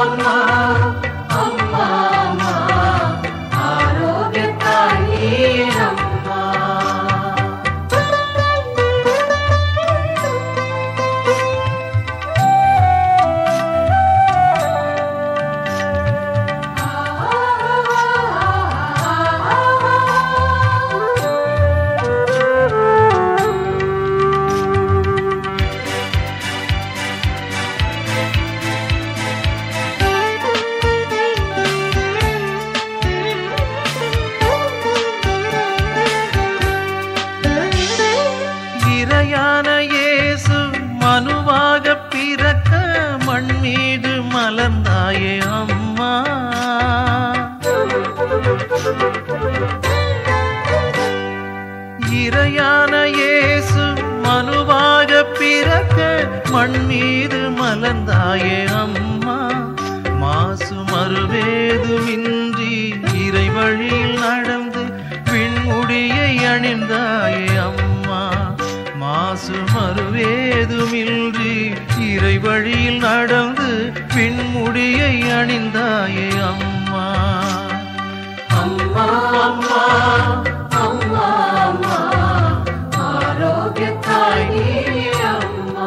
அம்மா அம்மா அம்மா ஆரோக்கியத்தாயே அம்மா. இறையான இயேசு மனுவாக பிறக்க மண் மீது மலர்ந்தாயே அம்மா. இறையான இயேசு மனுவாக பிறக்க மண் மீது மலர்ந்தாயே அம்மா. மாசு மறுவேதுமின்றி இறை வழியில் நடந்து விண்முடியை அணிந்தாயே அம்மா. மாசு மறுவேதுமின்றி இறை வழியில் நடந்து பின்முடியை அணிந்தாயே அம்மா. அம்மா அம்மா அம்மா அம்மா ஆரோக்கியத்தாயே அம்மா.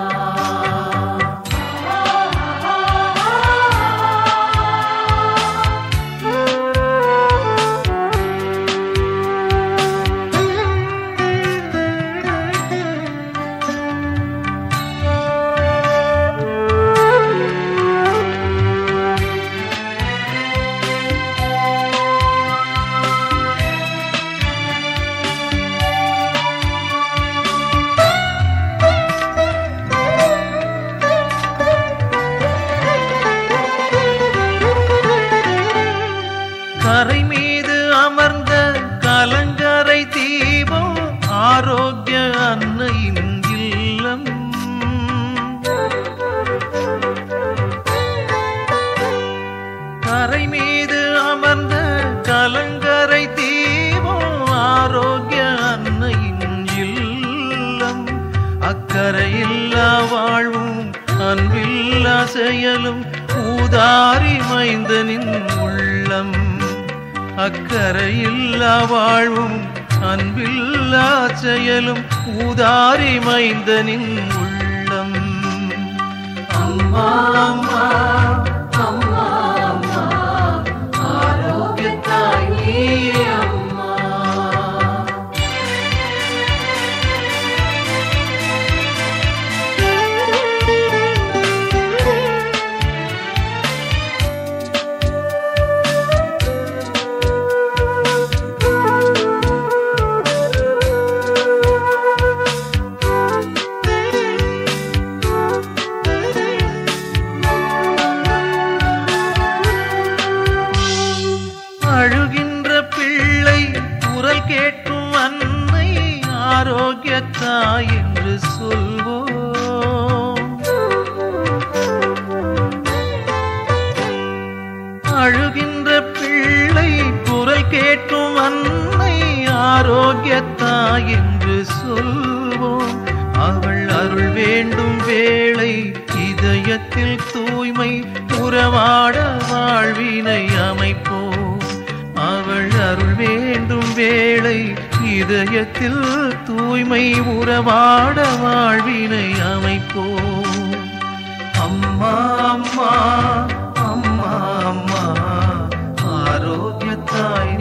கரை மீது அமர்ந்த கலங்கரை தீபம் ஆரோக்கிய அன்னையின் இல்லம். கரை மீது அமர்ந்த கலங்கரை தீபம் ஆரோக்கிய அன்னையின் இல்லம். அக்கரையில்லா வாழ்வும் அன்பில்லா செயலும் ஊதாரி மைந்தனின் உள்ளம். அக்கரையில்லா வாழ்வும் அன்பில்லா செயலும் ஊதாரி மைந்தனின் உள்ளம். அம்மா அம்மா அம்மா அம்மா ஆரோக்கியத்தாயே அம்மா. அழுகின்ற பிள்ளை குரல் கேட்கும் அன்னை ஆரோக்கியத்தாய் என்று சொல்வோம். அழுகின்ற பிள்ளை குரல் கேட்கும் அன்னை ஆரோக்கியத்தாய் என்று சொல்வோம். அவள் அருள் வேண்டும் வேளை இதயத்தில் தூய்மை உறவாட வாழ்வினை அமைப்போம். அவள் அருள் வேண்டும் வேளை இதயத்தில் தூய்மை உறவாட வாழ்வினை அமைப்போம். அம்மா அம்மா அம்மா அம்மா ஆரோக்கியத்தாய்